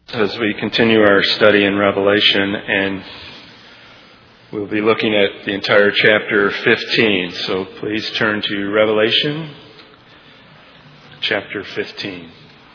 as we continue our study in Revelation, and we'll be looking at the entire chapter 15. So please turn to Revelation chapter 15.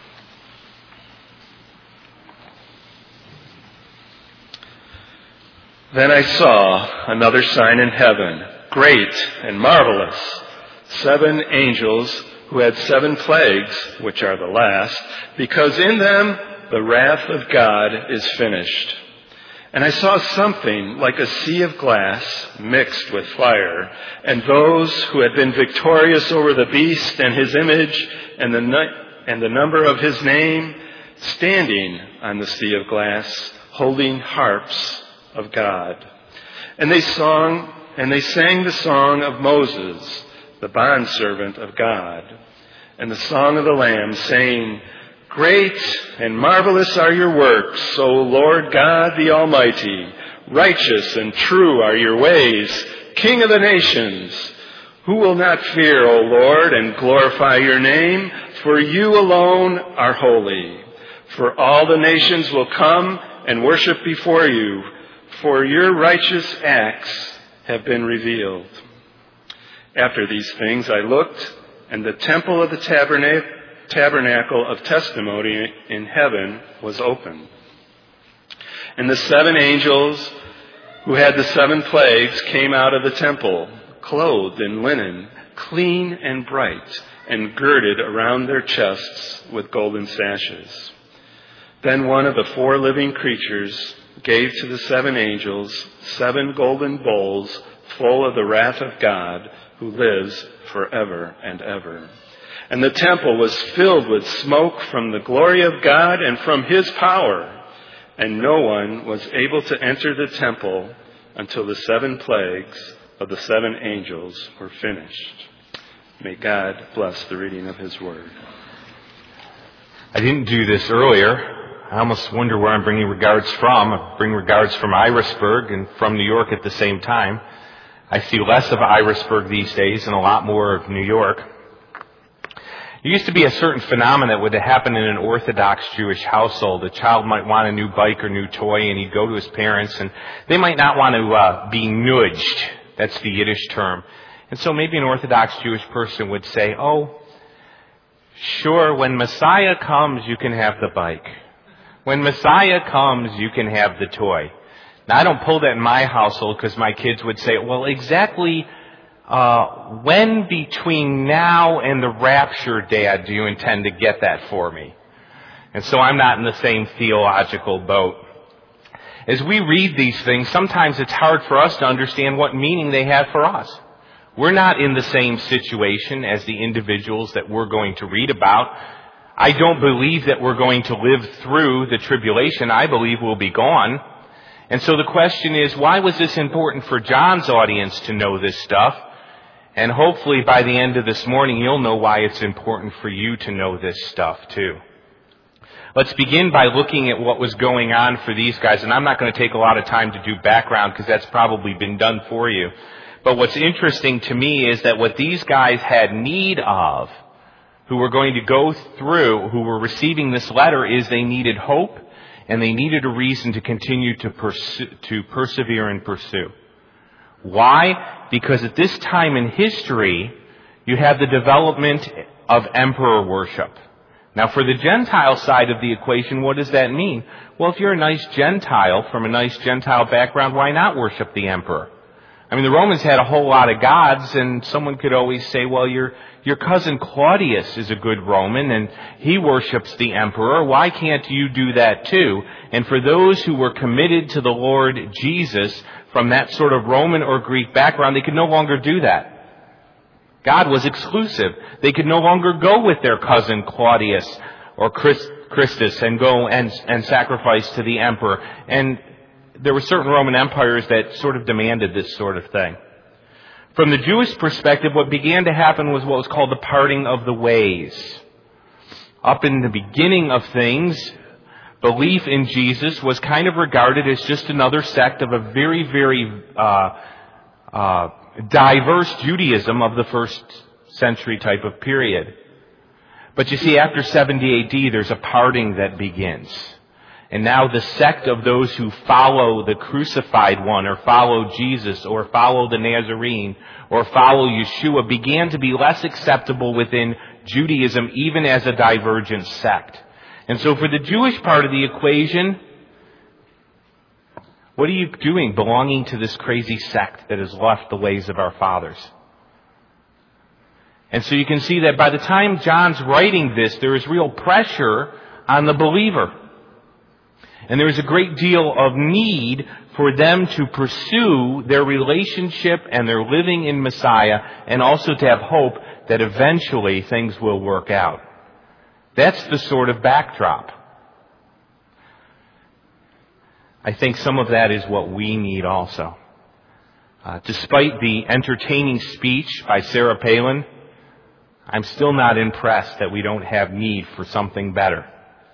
Then I saw another sign in heaven, great and marvelous, 7 angels who had 7 plagues, which are the last, because in them the wrath of God is finished. And I saw something like a sea of glass mixed with fire, and those who had been victorious over the beast and his image and the number of his name, standing on the sea of glass, holding harps of God. And they sang the song of Moses, the bondservant of God, and the song of the Lamb, saying, Great and marvelous are your works, O Lord God the Almighty. Righteous and true are your ways, King of the nations. Who will not fear, O Lord, and glorify your name? For you alone are holy. For all the nations will come and worship before you, for your righteous acts have been revealed. After these things I looked, and the temple of the tabernacle of testimony in heaven was open. And the 7 angels who had the 7 plagues came out of the temple, clothed in linen, clean and bright, and girded around their chests with golden sashes. Then one of the 4 living creatures gave to the 7 angels 7 golden bowls full of the wrath of God, who lives forever and ever. And the temple was filled with smoke from the glory of God and from his power. And no one was able to enter the temple until the 7 plagues of the 7 angels were finished. May God bless the reading of his word. I didn't do this earlier. I almost wonder where I'm bringing regards from. I bring regards from Irisburg and from New York at the same time. I see less of Irisburg these days and a lot more of New York. There used to be a certain phenomenon that would happen in an Orthodox Jewish household. A child might want a new bike or new toy, and he'd go to his parents, and they might not want to be nudged. That's the Yiddish term. And so maybe an Orthodox Jewish person would say, oh, sure, when Messiah comes, you can have the bike. When Messiah comes, you can have the toy. Now, I don't pull that in my household because my kids would say, well, exactly when between now and the rapture, Dad, do you intend to get that for me? And so I'm not in the same theological boat. As we read these things, sometimes it's hard for us to understand what meaning they have for us. We're not in the same situation as the individuals that we're going to read about. I don't believe that we're going to live through the tribulation. I believe we'll be gone. And so the question is, why was this important for John's audience to know this stuff? And hopefully by the end of this morning, you'll know why it's important for you to know this stuff too. Let's begin by looking at what was going on for these guys. And I'm not going to take a lot of time to do background because that's probably been done for you. But what's interesting to me is that what these guys had need of, who were going to go through, who were receiving this letter, is they needed hope. And they needed a reason to continue to persevere and pursue. Why? Because at this time in history, you have the development of emperor worship. Now, for the Gentile side of the equation, what does that mean? Well, if you're a nice Gentile, from a nice Gentile background, why not worship the emperor? I mean, the Romans had a whole lot of gods, and someone could always say, well, your cousin Claudius is a good Roman, and he worships the emperor. Why can't you do that too? And for those who were committed to the Lord Jesus from that sort of Roman or Greek background, they could no longer do that. God was exclusive. They could no longer go with their cousin Claudius or Christus and go and sacrifice to the emperor. And there were certain Roman empires that sort of demanded this sort of thing. From the Jewish perspective, what began to happen was what was called the parting of the ways. Up in the beginning of things, belief in Jesus was kind of regarded as just another sect of a very, very diverse Judaism of the first century type of period. But you see, after 70 AD, there's a parting that begins. And now the sect of those who follow the crucified one, or follow Jesus, or follow the Nazarene, or follow Yeshua began to be less acceptable within Judaism, even as a divergent sect. And so for the Jewish part of the equation, what are you doing belonging to this crazy sect that has left the ways of our fathers? And so you can see that by the time John's writing this, there is real pressure on the believer. And there is a great deal of need for them to pursue their relationship and their living in Messiah, and also to have hope that eventually things will work out. That's the sort of backdrop. I think some of that is what we need also. Despite the entertaining speech by Sarah Palin, I'm still not impressed that we don't have need for something better.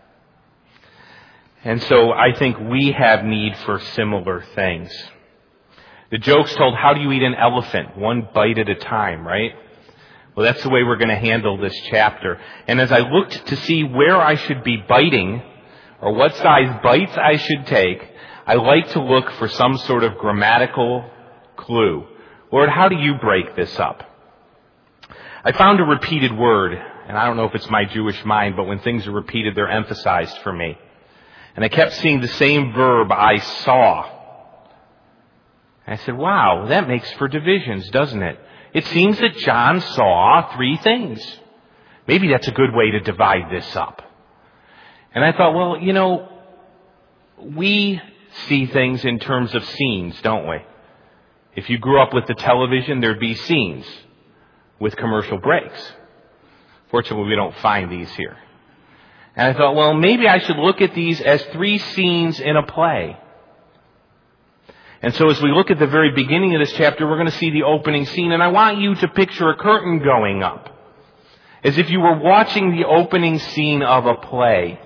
And so I think we have need for similar things. The joke's told, how do you eat an elephant? One bite at a time, right? Well, that's the way we're going to handle this chapter. And as I looked to see where I should be biting, or what size bites I should take, I like to look for some sort of grammatical clue. Lord, how do you break this up? I found a repeated word, and I don't know if it's my Jewish mind, but when things are repeated, they're emphasized for me. And I kept seeing the same verb, I saw. And I said, wow, that makes for divisions, doesn't it? It seems that John saw 3 things. Maybe that's a good way to divide this up. And I thought, well, we see things in terms of scenes, don't we? If you grew up with the television, there'd be scenes with commercial breaks. Fortunately, we don't find these here. And I thought, well, maybe I should look at these as 3 scenes in a play. And so as we look at the very beginning of this chapter, we're going to see the opening scene. And I want you to picture a curtain going up, as if you were watching the opening scene of a play.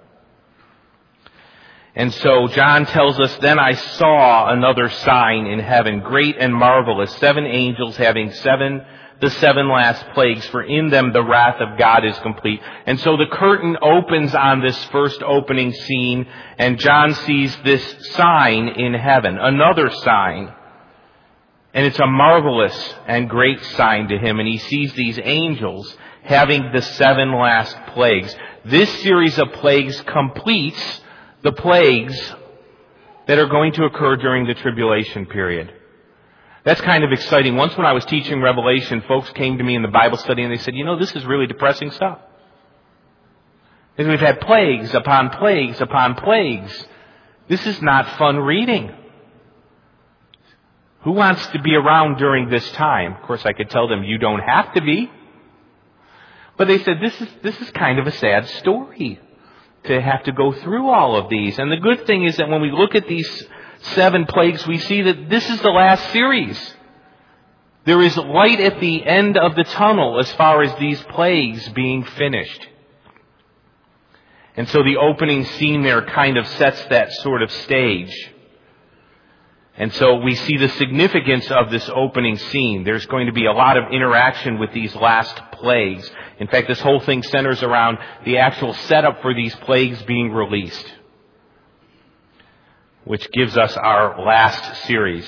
And so John tells us, then I saw another sign in heaven, great and marvelous, 7 angels having the 7 last plagues, for in them the wrath of God is complete. And so the curtain opens on this first opening scene, and John sees this sign in heaven, another sign. And it's a marvelous and great sign to him, and he sees these angels having the 7 last plagues. This series of plagues completes the plagues that are going to occur during the tribulation period. That's kind of exciting. Once when I was teaching Revelation, folks came to me in the Bible study and they said, this is really depressing stuff. And we've had plagues upon plagues upon plagues. This is not fun reading. Who wants to be around during this time? Of course, I could tell them, you don't have to be. But they said, this is kind of a sad story to have to go through all of these. And the good thing is that when we look at these 7 plagues, we see that this is the last series. There is light at the end of the tunnel as far as these plagues being finished. And so the opening scene there kind of sets that sort of stage. And so we see the significance of this opening scene. There's going to be a lot of interaction with these last plagues. In fact, this whole thing centers around the actual setup for these plagues being released, which gives us our last series.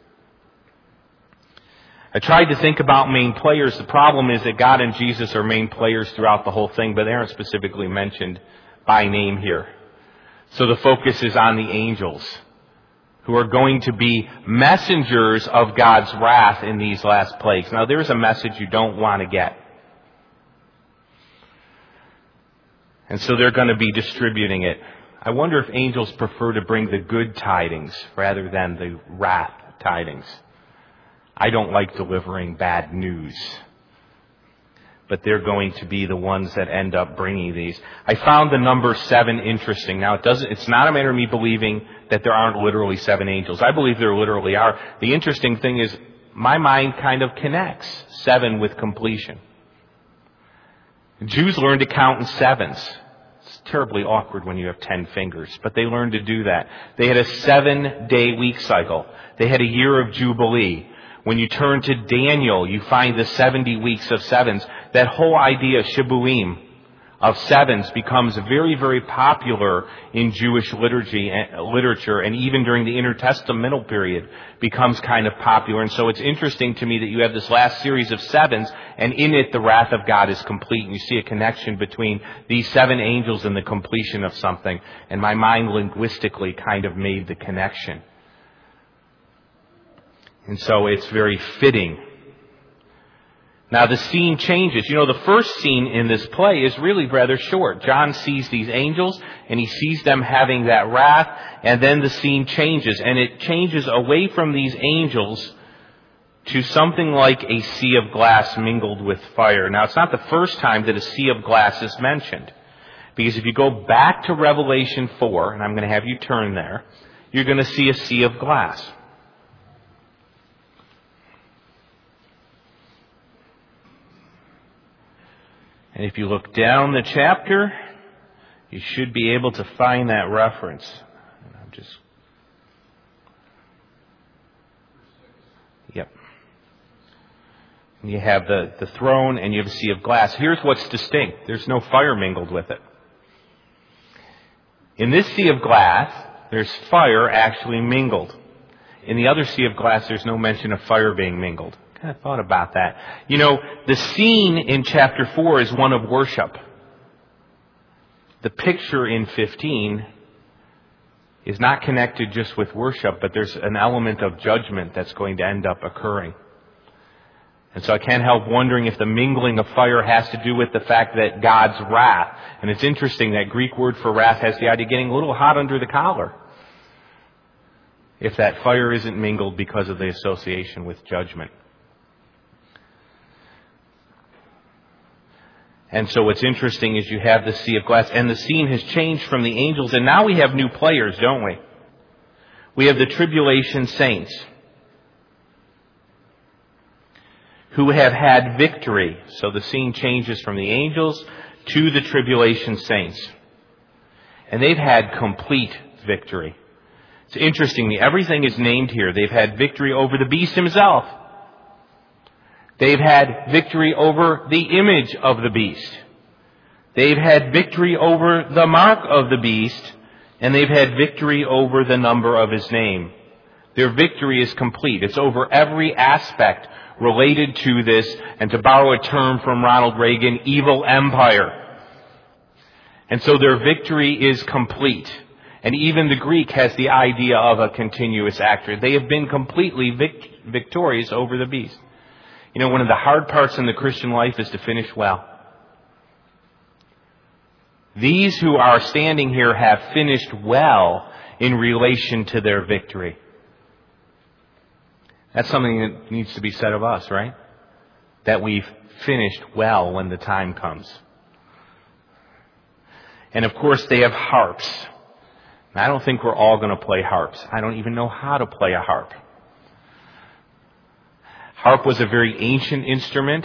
I tried to think about main players. The problem is that God and Jesus are main players throughout the whole thing, but they aren't specifically mentioned by name here. So the focus is on the angels, who are going to be messengers of God's wrath in these last plagues. Now, there's a message you don't want to get. And so they're going to be distributing it. I wonder if angels prefer to bring the good tidings rather than the wrath tidings. I don't like delivering bad news, but they're going to be the ones that end up bringing these. I found the number 7 interesting. Now, it's not a matter of me believing that there aren't literally 7 angels. I believe there literally are. The interesting thing is my mind kind of connects 7 with completion. Jews learned to count in 7s. It's terribly awkward when you have 10 fingers, but they learned to do that. They had a 7-day week cycle. They had a year of Jubilee. When you turn to Daniel, you find the 70 weeks of 7s. That whole idea, Shibuim, of sevens becomes very, very popular in Jewish literature, and even during the intertestamental period becomes kind of popular. And so it's interesting to me that you have this last series of sevens, and in it the wrath of God is complete. And you see a connection between these 7 angels and the completion of something. And my mind linguistically kind of made the connection. And so it's very fitting. Now the scene changes. You know, the first scene in this play is really rather short. John sees these angels, and he sees them having that wrath, and then the scene changes. And it changes away from these angels to something like a sea of glass mingled with fire. Now, it's not the first time that a sea of glass is mentioned. Because if you go back to Revelation 4, and I'm going to have you turn there, you're going to see a sea of glass. And if you look down the chapter, you should be able to find that reference. And I'm just... Yep. And you have the throne and you have a sea of glass. Here's what's distinct. There's no fire mingled with it. In this sea of glass, there's fire actually mingled. In the other sea of glass, there's no mention of fire being mingled. I thought about that. You know, the scene in chapter 4 is one of worship. The picture in 15 is not connected just with worship, but there's an element of judgment that's going to end up occurring. And so I can't help wondering if the mingling of fire has to do with the fact that God's wrath. And it's interesting, that Greek word for wrath has the idea of getting a little hot under the collar. If that fire isn't mingled because of the association with judgment. And so what's interesting is you have the sea of glass, and the scene has changed from the angels, and now we have new players, don't we? We have the tribulation saints who have had victory. So the scene changes from the angels to the tribulation saints. And they've had complete victory. It's interesting, everything is named here. They've had victory over the beast himself. They've had victory over the image of the beast. They've had victory over the mark of the beast. And they've had victory over the number of his name. Their victory is complete. It's over every aspect related to this, and to borrow a term from Ronald Reagan, evil empire. And so their victory is complete. And even the Greek has the idea of a continuous actor. They have been completely victorious over the beast. You know, one of the hard parts in the Christian life is to finish well. These who are standing here have finished well in relation to their victory. That's something that needs to be said of us, right? That we've finished well when the time comes. And of course they have harps. I don't think we're all going to play harps. I don't even know how to play a harp. Harp was a very ancient instrument.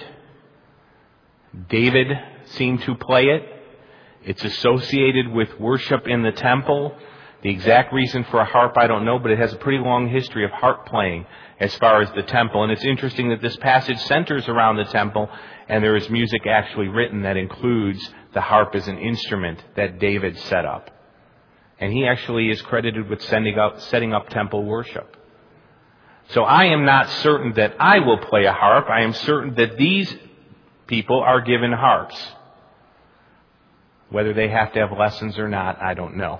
David seemed to play it. It's associated with worship in the temple. The exact reason for a harp, I don't know, but it has a pretty long history of harp playing as far as the temple. And it's interesting that this passage centers around the temple, and there is music actually written that includes the harp as an instrument that David set up. And he actually is credited with setting up temple worship. So I am not certain that I will play a harp. I am certain that these people are given harps. Whether they have to have lessons or not, I don't know.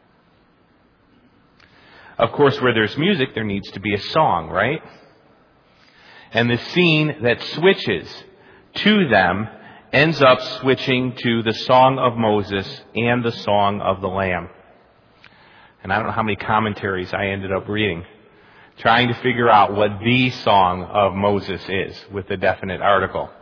Of course, where there's music, there needs to be a song, right? And the scene that switches to them ends up switching to the Song of Moses and the Song of the Lamb. And I don't know how many commentaries I ended up reading, trying to figure out what the Song of Moses is with the definite article.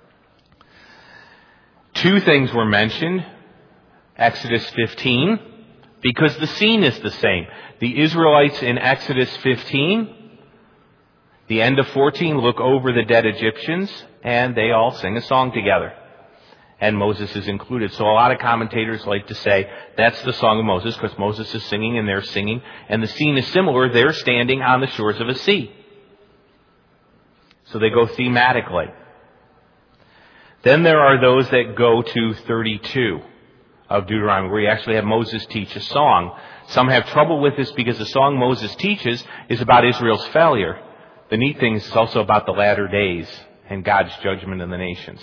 2 things were mentioned. Exodus 15, because the scene is the same. The Israelites in Exodus 15, the end of 14, look over the dead Egyptians, and they all sing a song together. And Moses is included. So a lot of commentators like to say that's the Song of Moses, because Moses is singing and they're singing. And the scene is similar. They're standing on the shores of a sea. So they go thematically. Then there are those that go to 32 of Deuteronomy, where you actually have Moses teach a song. Some have trouble with this because the song Moses teaches is about Israel's failure. The neat thing is it's also about the latter days and God's judgment in the nations.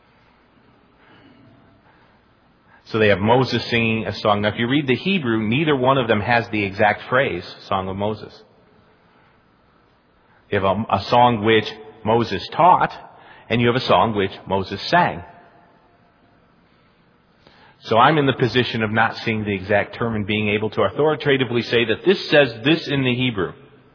So they have Moses singing a song. Now if you read the Hebrew, neither one of them has the exact phrase, Song of Moses. You have a song which Moses taught, and you have a song which Moses sang. So I'm in the position of not seeing the exact term and being able to authoritatively say that this says this in the Hebrew.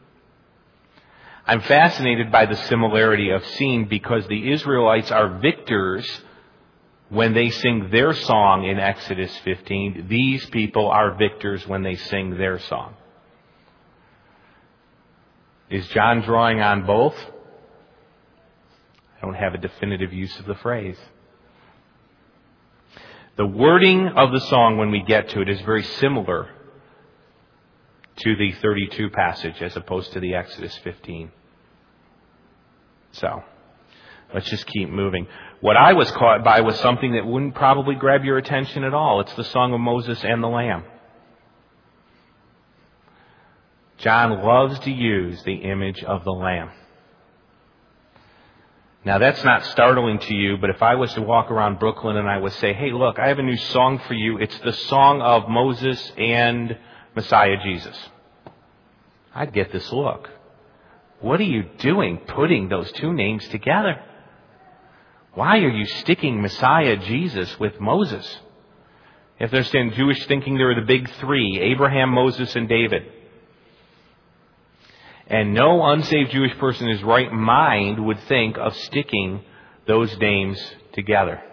I'm fascinated by the similarity of seeing because the Israelites are victors when they sing their song in Exodus 15. These people are victors when they sing their song. Is John drawing on both? I don't have a definitive use of the phrase. The wording of the song when we get to it is very similar to the 32 passage as opposed to the Exodus 15. So, let's just keep moving. What I was caught by was something that wouldn't probably grab your attention at all. It's the Song of Moses and the Lamb. John loves to use the image of the Lamb. Now that's not startling to you, but if I was to walk around Brooklyn and I would say, hey look, I have a new song for you. It's the song of Moses and Messiah Jesus. I'd get this look. What are you doing putting those two names together? Why are you sticking Messiah Jesus with Moses? If they're saying Jewish thinking, there are the big three, Abraham, Moses, and David. And no unsaved Jewish person in his right mind would think of sticking those names together.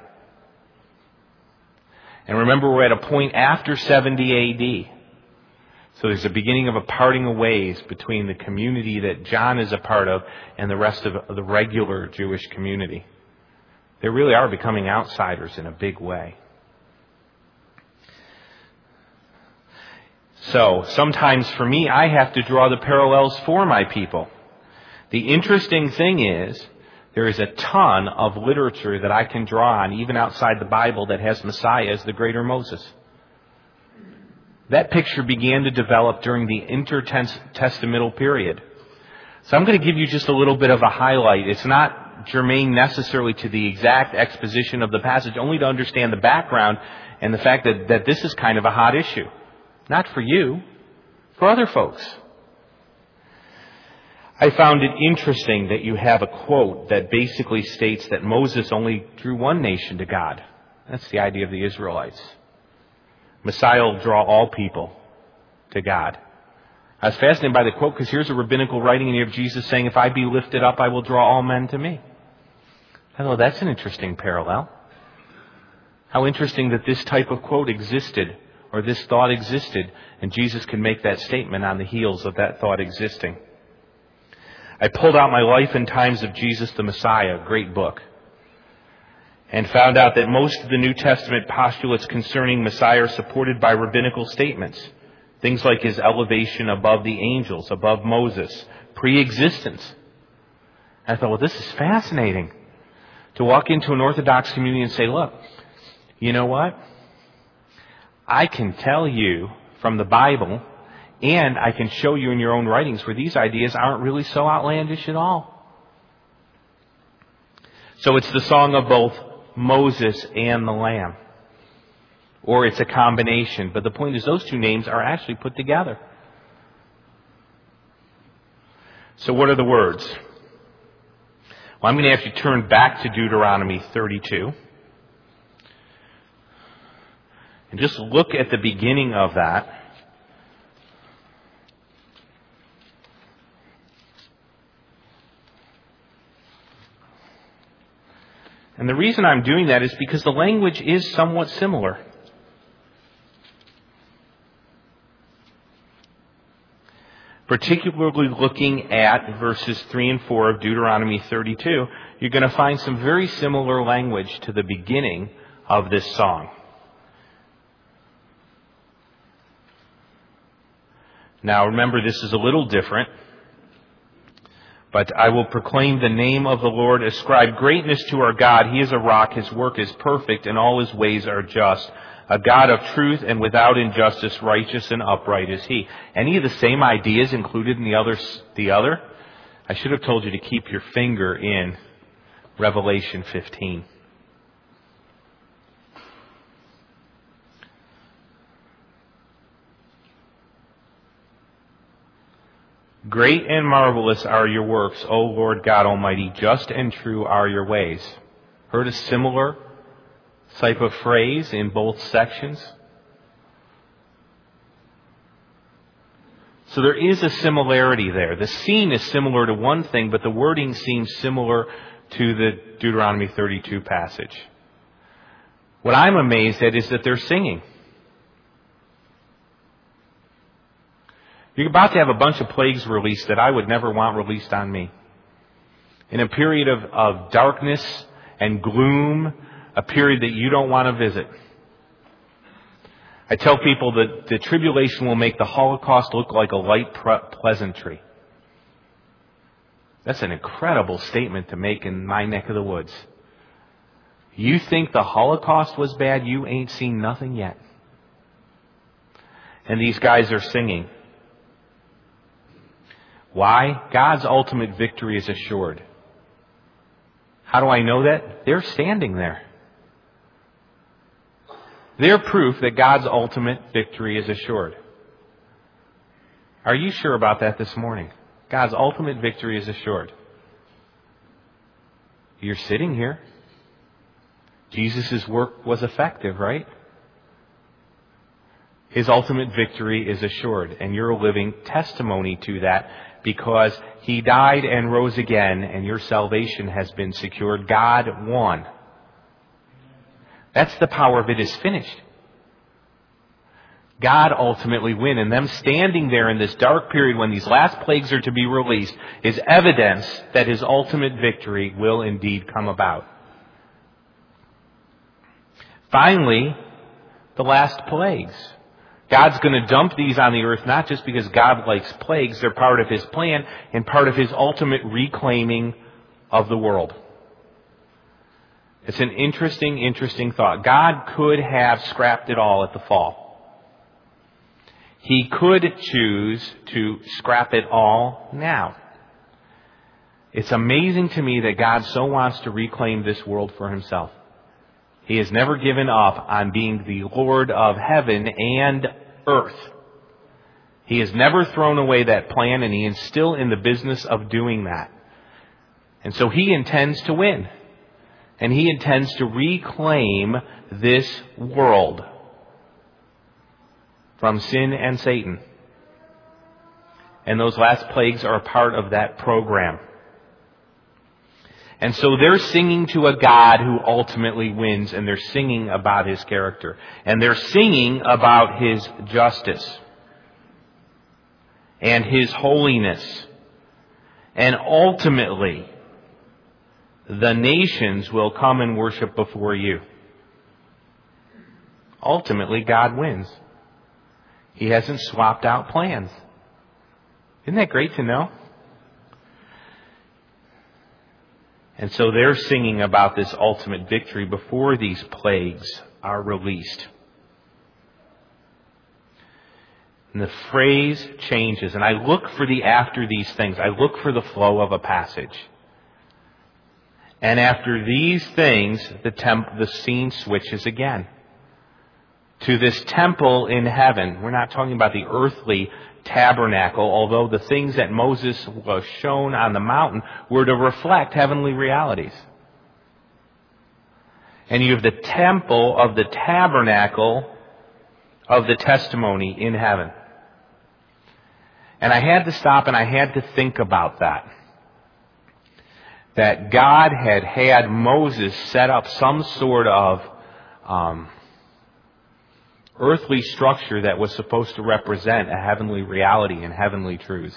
And remember, we're at a point after 70 A.D. So there's a beginning of a parting of ways between the community that John is a part of and the rest of the regular Jewish community. They really are becoming outsiders in a big way. So, sometimes for me, I have to draw the parallels for my people. The interesting thing is, there is a ton of literature that I can draw on, even outside the Bible, that has Messiah as the greater Moses. That picture began to develop during the intertestamental period. So I'm going to give you just a little bit of a highlight. It's not germane necessarily to the exact exposition of the passage, only to understand the background and the fact that this is kind of a hot issue. Not for you, for other folks. I found it interesting that you have a quote that basically states that Moses only drew one nation to God. That's the idea of the Israelites. Messiah will draw all people to God. I was fascinated by the quote because here's a rabbinical writing and you have Jesus saying, if I be lifted up, I will draw all men to me. I thought, that's an interesting parallel. How interesting that this type of quote existed, or this thought existed, and Jesus can make that statement on the heels of that thought existing. I pulled out my Life and Times of Jesus the Messiah, great book, and found out that most of the New Testament postulates concerning Messiah are supported by rabbinical statements. Things like his elevation above the angels, above Moses, pre-existence. I thought, well, this is fascinating. To walk into an Orthodox community and say, look, you know what? I can tell you from the Bible, and I can show you in your own writings where these ideas aren't really so outlandish at all. So it's the song of both Moses and the Lamb. Or it's a combination. But the point is those two names are actually put together. So what are the words? Well, I'm going to have you turn back to Deuteronomy 32. And just look at the beginning of that. And the reason I'm doing that is because the language is somewhat similar. Particularly looking at verses 3 and 4 of Deuteronomy 32, you're going to find some very similar language to the beginning of this song. Now remember, this is a little different. But I will proclaim the name of the Lord, ascribe greatness to our God. He is a rock, His work is perfect, and all His ways are just. A God of truth and without injustice, righteous and upright is He. Any of the same ideas included in the other? I should have told you to keep your finger in Revelation 15. Great and marvelous are your works, O Lord God Almighty. Just and true are your ways. Heard a similar type of phrase in both sections? So there is a similarity there. The scene is similar to one thing, but the wording seems similar to the Deuteronomy 32 passage. What I'm amazed at is that they're singing. You're about to have a bunch of plagues released that I would never want released on me. In a period of darkness and gloom, a period that you don't want to visit. I tell people that the tribulation will make the Holocaust look like a light pleasantry. That's an incredible statement to make in my neck of the woods. You think the Holocaust was bad? You ain't seen nothing yet. And these guys are singing. Why? God's ultimate victory is assured. How do I know that? They're standing there. They're proof that God's ultimate victory is assured. Are you sure about that this morning? God's ultimate victory is assured. You're sitting here. Jesus' work was effective, right? His ultimate victory is assured, and you're a living testimony to that because He died and rose again, and your salvation has been secured. God won. That's the power of it is finished. God ultimately win, and them standing there in this dark period when these last plagues are to be released is evidence that His ultimate victory will indeed come about. Finally, the last plagues. God's going to dump these on the earth not just because God likes plagues, they're part of His plan and part of His ultimate reclaiming of the world. It's an interesting thought. God could have scrapped it all at the fall. He could choose to scrap it all now. It's amazing to me that God so wants to reclaim this world for Himself. He has never given up on being the Lord of heaven and earth. He has never thrown away that plan, and He is still in the business of doing that. And so He intends to win. And He intends to reclaim this world from sin and Satan. And those last plagues are a part of that program. And so they're singing to a God who ultimately wins, and they're singing about His character. And they're singing about His justice and His holiness. And ultimately, the nations will come and worship before you. Ultimately, God wins. He hasn't swapped out plans. Isn't that great to know? And so they're singing about this ultimate victory before these plagues are released. And the phrase changes. And I look for the after these things. I look for the flow of a passage. And after these things, the scene switches again. To this temple in heaven. We're not talking about the earthly tabernacle, although the things that Moses was shown on the mountain were to reflect heavenly realities. And you have the temple of the tabernacle of the testimony in heaven. And I had to stop and I had to think about that. That God had Moses set up some sort of earthly structure that was supposed to represent a heavenly reality and heavenly truths.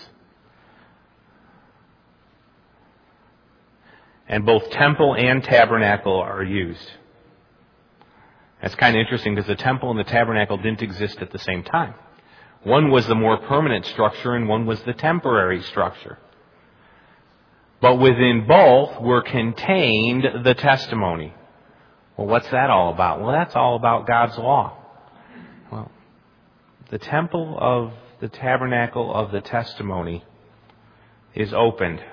And both temple and tabernacle are used. That's kind of interesting because the temple and the tabernacle didn't exist at the same time. One was the more permanent structure and one was the temporary structure. but within both were contained the testimony. Well, what's that all about? Well, that's all about God's law. Well, the temple of the tabernacle of the testimony is opened.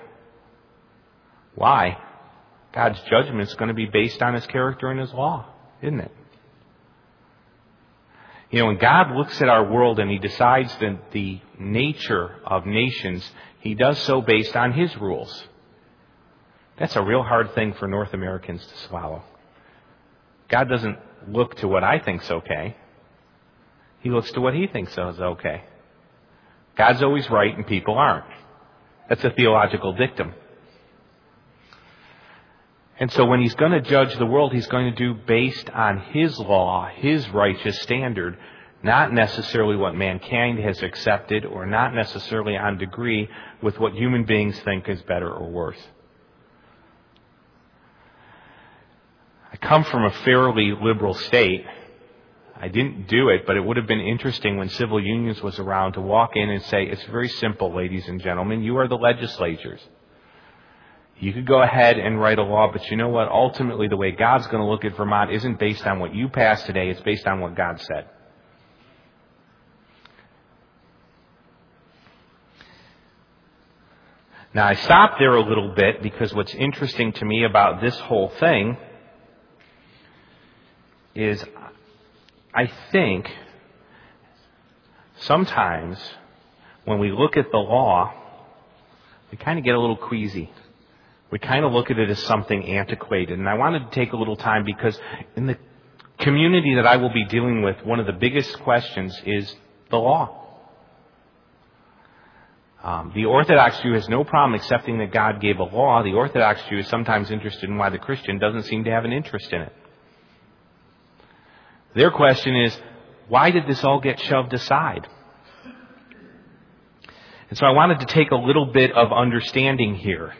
Why? God's judgment is going to be based on His character and His law, isn't it? You know, when God looks at our world and He decides the nature of nations, He does so based on His rules. That's a real hard thing for North Americans to swallow. God doesn't look to what I think's okay. He looks to what He thinks is okay. God's always right and people aren't. That's a theological dictum. And so when He's going to judge the world, He's going to do based on His law, His righteous standard, not necessarily what mankind has accepted or not necessarily on degree with what human beings think is better or worse. I come from a fairly liberal state. I didn't do it, but it would have been interesting when civil unions was around to walk in and say, it's very simple, ladies and gentlemen. You are the legislators. You could go ahead and write a law, but you know what? Ultimately, the way God's going to look at Vermont isn't based on what you passed today. It's based on what God said. Now, I stopped there a little bit because what's interesting to me about this whole thing is I think sometimes when we look at the law, we kind of get a little queasy. We kind of look at it as something antiquated. And I wanted to take a little time because in the community that I will be dealing with, one of the biggest questions is the law. The Orthodox Jew has no problem accepting that God gave a law. The Orthodox Jew is sometimes interested in why the Christian doesn't seem to have an interest in it. Their question is, why did this all get shoved aside? And so I wanted to take a little bit of understanding here.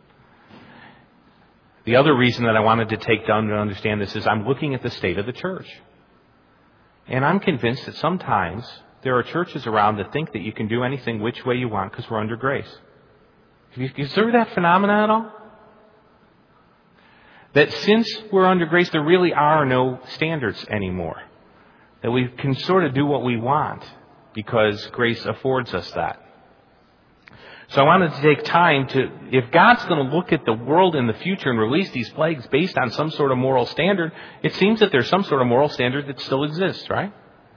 The other reason that I wanted to take time to understand this is I'm looking at the state of the church. And I'm convinced that sometimes there are churches around that think that you can do anything which way you want because we're under grace. Have you considered that phenomenon at all? That since we're under grace, there really are no standards anymore. That we can sort of do what we want because grace affords us that. So I wanted to take time to, if God's going to look at the world in the future and release these plagues based on some sort of moral standard, it seems that there's some sort of moral standard that still exists, right?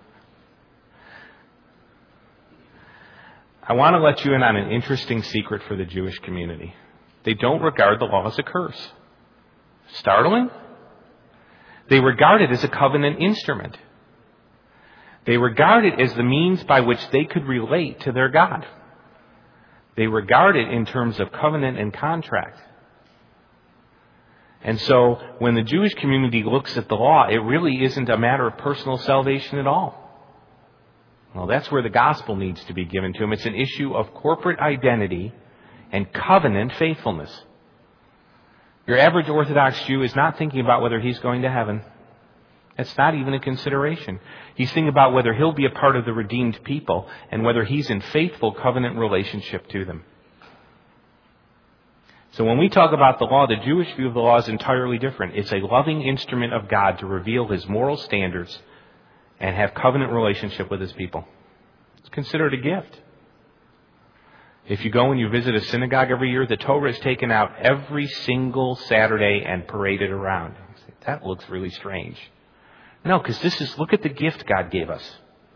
I want to let you in on an interesting secret for the Jewish community. They don't regard the law as a curse. Startling? They regard it as a covenant instrument. They regard it as the means by which they could relate to their God. They regard it in terms of covenant and contract. And so when the Jewish community looks at the law, it really isn't a matter of personal salvation at all. Well, that's where the gospel needs to be given to them. It's an issue of corporate identity and covenant faithfulness. Your average Orthodox Jew is not thinking about whether he's going to heaven. That's not even a consideration. He's thinking about whether he'll be a part of the redeemed people and whether he's in faithful covenant relationship to them. So when we talk about the law, the Jewish view of the law is entirely different. It's a loving instrument of God to reveal His moral standards and have covenant relationship with His people. It's considered a gift. If you go and you visit a synagogue every year, the Torah is taken out every single Saturday and paraded around. That looks really strange. No, because look at the gift God gave us.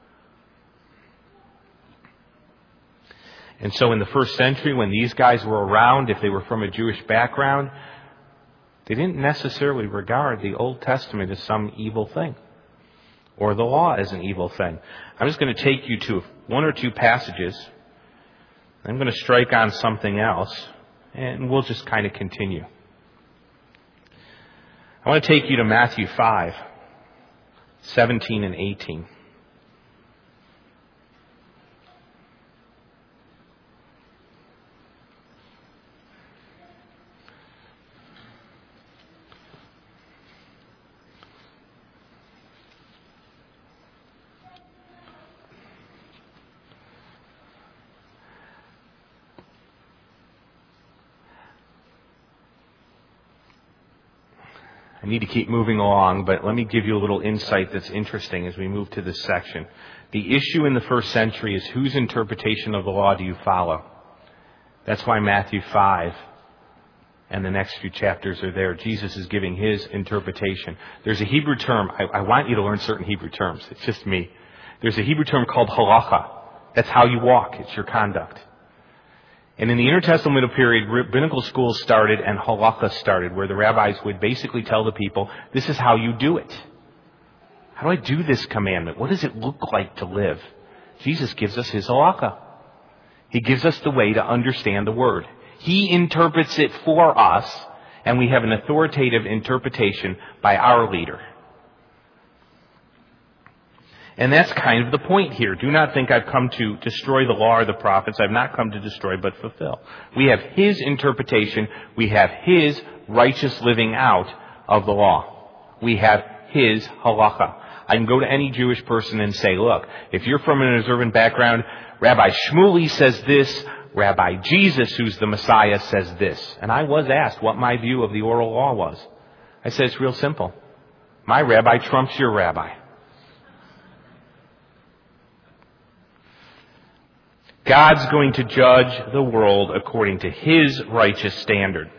And so in the first century, when these guys were around, if they were from a Jewish background, they didn't necessarily regard the Old Testament as some evil thing, or the law as an evil thing. I'm just going to take you to one or two passages. I'm going to strike on something else, and we'll just kind of continue. I want to take you to Matthew 5, 17 and 18. need to keep moving along, but let me give you a little insight that's interesting as we move to this section. The issue in the first century is whose interpretation of the law do you follow? That's why Matthew 5 and the next few chapters are there. Jesus is giving his interpretation. There's a Hebrew term. I want you to learn certain Hebrew terms. It's just me. There's a Hebrew term called halacha. That's how you walk. It's your conduct. And in the intertestamental period, rabbinical schools started and halacha started, where the rabbis would basically tell the people, this is how you do it. How do I do this commandment? What does it look like to live? Jesus gives us his halacha. He gives us the way to understand the word. He interprets it for us, and we have an authoritative interpretation by our leader. And that's kind of the point here. Do not think I've come to destroy the law or the prophets. I've not come to destroy but fulfill. We have his interpretation. We have his righteous living out of the law. We have his halacha. I can go to any Jewish person and say, look, if you're from an observant background, Rabbi Shmuley says this, Rabbi Jesus, who's the Messiah, says this. And I was asked what my view of the oral law was. I said, it's real simple. My rabbi trumps your rabbi. God's going to judge the world according to his righteous standard.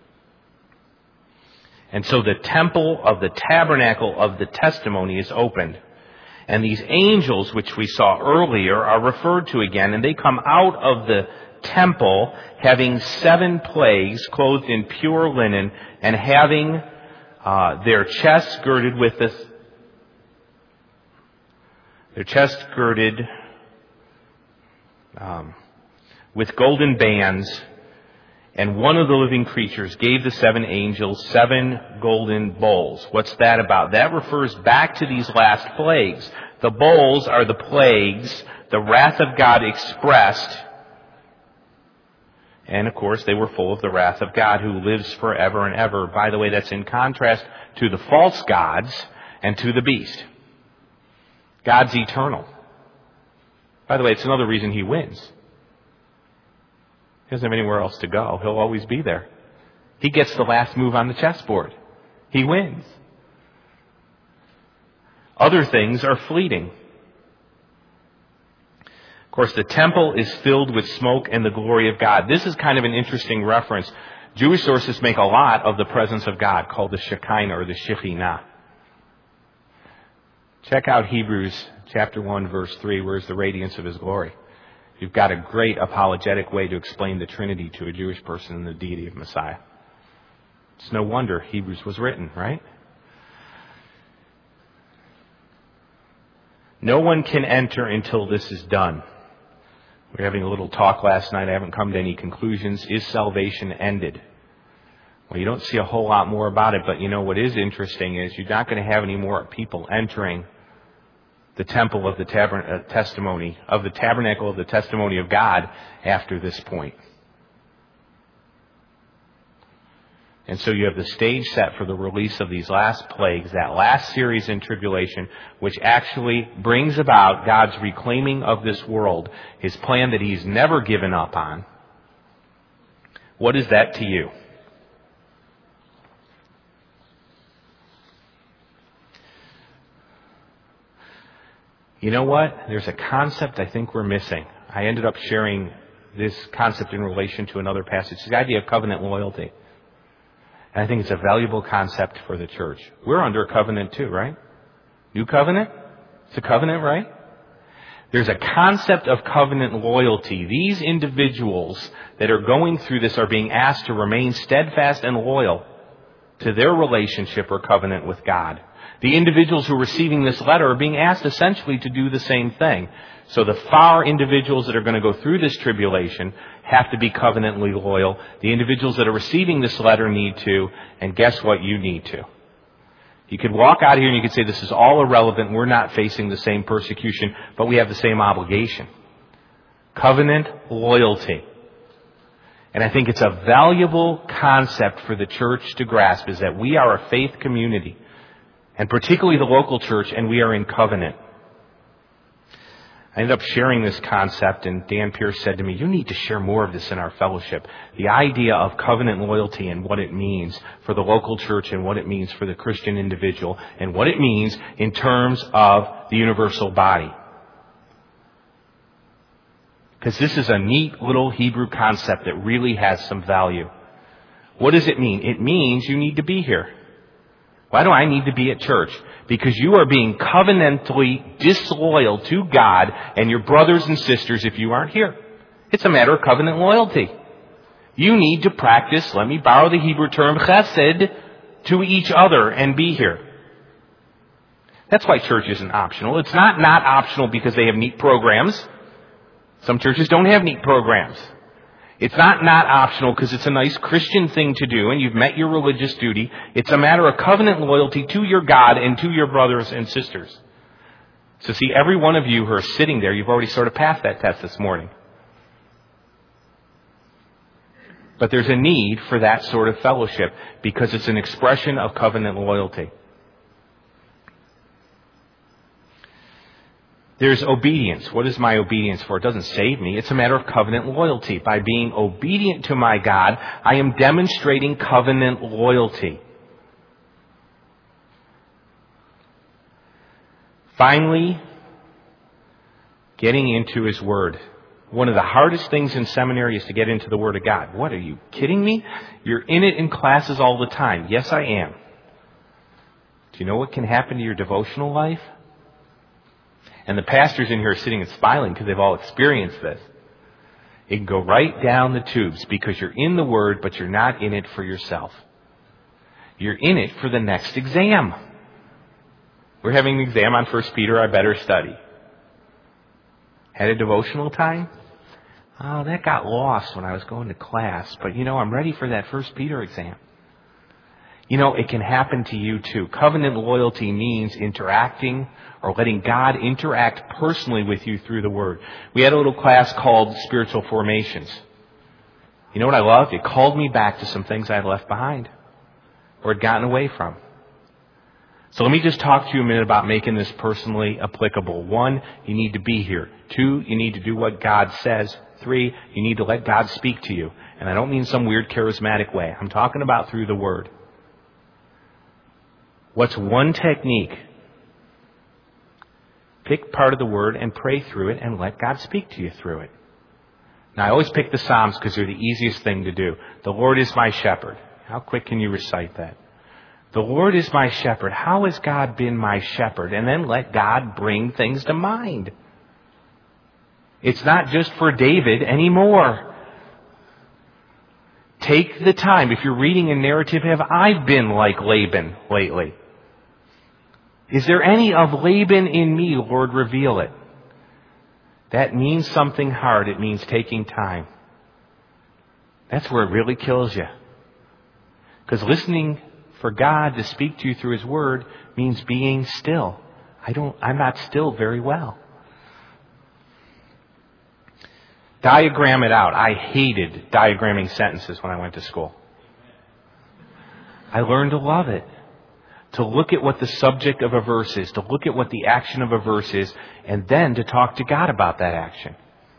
And so the temple of the tabernacle of the testimony is opened. And these angels, which we saw earlier, are referred to again, and they come out of the temple having 7 plagues, clothed in pure linen, and having their chests girded with this. Their chests girded with golden bands. And one of the living creatures gave the 7 angels 7 golden bowls. What's that about? That refers back to these last plagues. The bowls are the plagues, the wrath of God expressed. And of course, they were full of the wrath of God who lives forever and ever. By the way, that's in contrast to the false gods and to the beast. God's eternal. By the way, it's another reason he wins. He doesn't have anywhere else to go. He'll always be there. He gets the last move on the chessboard. He wins. Other things are fleeting. Of course, the temple is filled with smoke and the glory of God. This is kind of an interesting reference. Jewish sources make a lot of the presence of God, called the Shekinah or the Shekhinah. Check out Hebrews chapter 1, verse 3. Where's the radiance of his glory? You've got a great apologetic way to explain the Trinity to a Jewish person and the deity of Messiah. It's no wonder Hebrews was written, right? No one can enter until this is done. We were having a little talk last night. I haven't come to any conclusions. Is salvation ended? Well, you don't see a whole lot more about it, but you know what is interesting is you're not going to have any more people entering the temple of the testimony, of the tabernacle of the testimony of God after this point. And so you have the stage set for the release of these last plagues, that last series in tribulation, which actually brings about God's reclaiming of this world, his plan that he's never given up on. What is that to you? You know what? There's a concept I think we're missing. I ended up sharing this concept in relation to another passage, the idea of covenant loyalty. And I think it's a valuable concept for the church. We're under a covenant too, right? New covenant? It's a covenant, right? There's a concept of covenant loyalty. These individuals that are going through this are being asked to remain steadfast and loyal to their relationship or covenant with God. The individuals who are receiving this letter are being asked essentially to do the same thing. So the far individuals that are going to go through this tribulation have to be covenantly loyal. The individuals that are receiving this letter need to, and guess what? You need to. You could walk out here and you could say this is all irrelevant. We're not facing the same persecution, but we have the same obligation. Covenant loyalty. And I think it's a valuable concept for the church to grasp, is that we are a faith community, and particularly the local church, and we are in covenant. I ended up sharing this concept, and Dan Pierce said to me, you need to share more of this in our fellowship. The idea of covenant loyalty and what it means for the local church and what it means for the Christian individual and what it means in terms of the universal body. Because this is a neat little Hebrew concept that really has some value. What does it mean? It means you need to be here. Why do I need to be at church? Because you are being covenantally disloyal to God and your brothers and sisters if you aren't here. It's a matter of covenant loyalty. You need to practice, let me borrow the Hebrew term, chesed, to each other and be here. That's why church isn't optional. It's not optional because they have neat programs. Some churches don't have neat programs. It's not optional because it's a nice Christian thing to do and you've met your religious duty. It's a matter of covenant loyalty to your God and to your brothers and sisters. So see, every one of you who are sitting there, you've already sort of passed that test this morning. But there's a need for that sort of fellowship because it's an expression of covenant loyalty. There's obedience. What is my obedience for? It doesn't save me. It's a matter of covenant loyalty. By being obedient to my God, I am demonstrating covenant loyalty. Finally, getting into His Word. One of the hardest things in seminary is to get into the Word of God. What, are you kidding me? You're in it in classes all the time. Yes, I am. Do you know what can happen to your devotional life? And the pastors in here are sitting and smiling because they've all experienced this. It can go right down the tubes because you're in the Word, but you're not in it for yourself. You're in it for the next exam. We're having an exam on 1 Peter. I better study. Had a devotional time? Oh, that got lost when I was going to class. But I'm ready for that 1 Peter exam. It can happen to you too. Covenant loyalty means interacting or letting God interact personally with you through the Word. We had a little class called Spiritual Formations. You know what I loved? It called me back to some things I had left behind or had gotten away from. So let me just talk to you a minute about making this personally applicable. 1, you need to be here. 2, you need to do what God says. 3, you need to let God speak to you. And I don't mean some weird charismatic way. I'm talking about through the Word. What's one technique? Pick part of the Word and pray through it and let God speak to you through it. Now, I always pick the Psalms because they're the easiest thing to do. The Lord is my shepherd. How quick can you recite that? The Lord is my shepherd. How has God been my shepherd? And then let God bring things to mind. It's not just for David anymore. Take the time. If you're reading a narrative, have I been like Laban lately? Is there any of Laban in me, Lord, reveal it? That means something hard. It means taking time. That's where it really kills you. Because listening for God to speak to you through His Word means being still. I'm not still very well. Diagram it out. I hated diagramming sentences when I went to school. I learned to love it. To look at what the subject of a verse is, to look at what the action of a verse is, and then to talk to God about that action.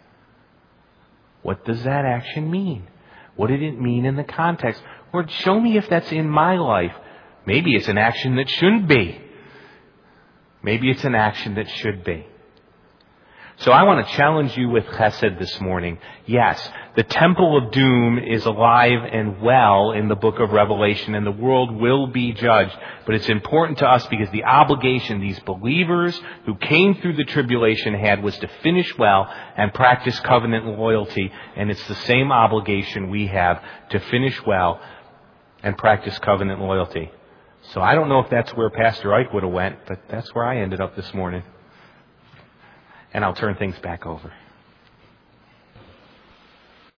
What does that action mean? What did it mean in the context? Lord, show me if that's in my life. Maybe it's an action that shouldn't be. Maybe it's an action that should be. So I want to challenge you with chesed this morning. Yes, the temple of doom is alive and well in the book of Revelation, and the world will be judged. But it's important to us because the obligation these believers who came through the tribulation had was to finish well and practice covenant loyalty. And it's the same obligation we have to finish well and practice covenant loyalty. So I don't know if that's where Pastor Ike would have went, but that's where I ended up this morning. And I'll turn things back over.